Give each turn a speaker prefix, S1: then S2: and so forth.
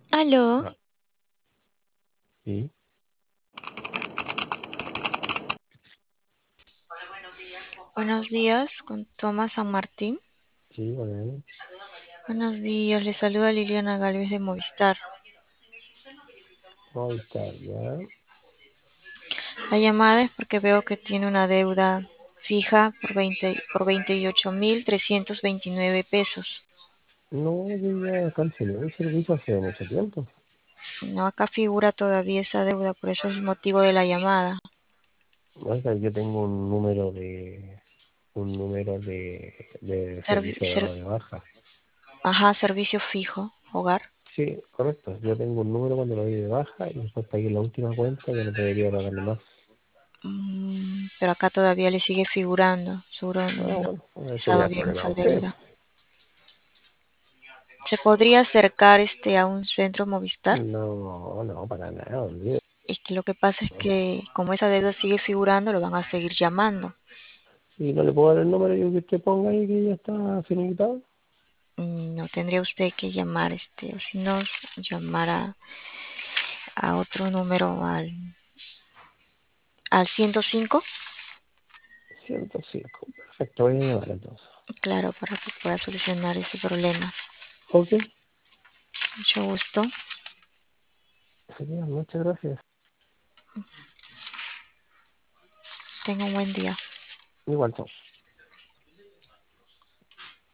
S1: Aló,
S2: Ah, sí,
S1: buenos días, con Tomás San Martín.
S2: sí, bueno,
S1: Buenos días, le saluda Liliana Galvez de Movistar.
S2: ahí está, ya.
S1: La llamada es porque veo que tiene una deuda fija por 28.329 pesos.
S2: No, yo ya cancelé el servicio hace mucho tiempo.
S1: No, acá figura todavía esa deuda, por eso es el motivo de la llamada.
S2: Oiga, yo tengo un número de
S1: Servi-
S2: servicio
S1: ser-
S2: dado de baja.
S1: Ajá, servicio fijo, hogar.
S2: Sí, correcto. Yo tengo un número cuando lo doy de baja y después pagué la última cuenta, ya no debería pagarle más.
S1: Pero acá todavía le sigue figurando. Seguro
S2: Ah,
S1: no ha
S2: bueno, ese ya
S1: pasado
S2: es
S1: bien
S2: problema
S1: esa
S2: de ustedes.
S1: deuda. ¿Se podría acercar a un centro Movistar?
S2: No, no, para nada, olvídate.
S1: Es que lo que pasa es que como esa deuda sigue figurando, lo van a seguir llamando.
S2: Y no le puedo dar el número yo que usted ponga ahí que ya está finiquitado.
S1: No tendría usted que llamar, o si no, llamar a otro número al 105,
S2: 105. Perfecto, voy a llamar entonces.
S1: claro, para que pueda solucionar ese problema.
S2: Ok,
S1: Mucho gusto.
S2: sería, muchas gracias.
S1: Tenga un buen día.
S2: Igual, chao.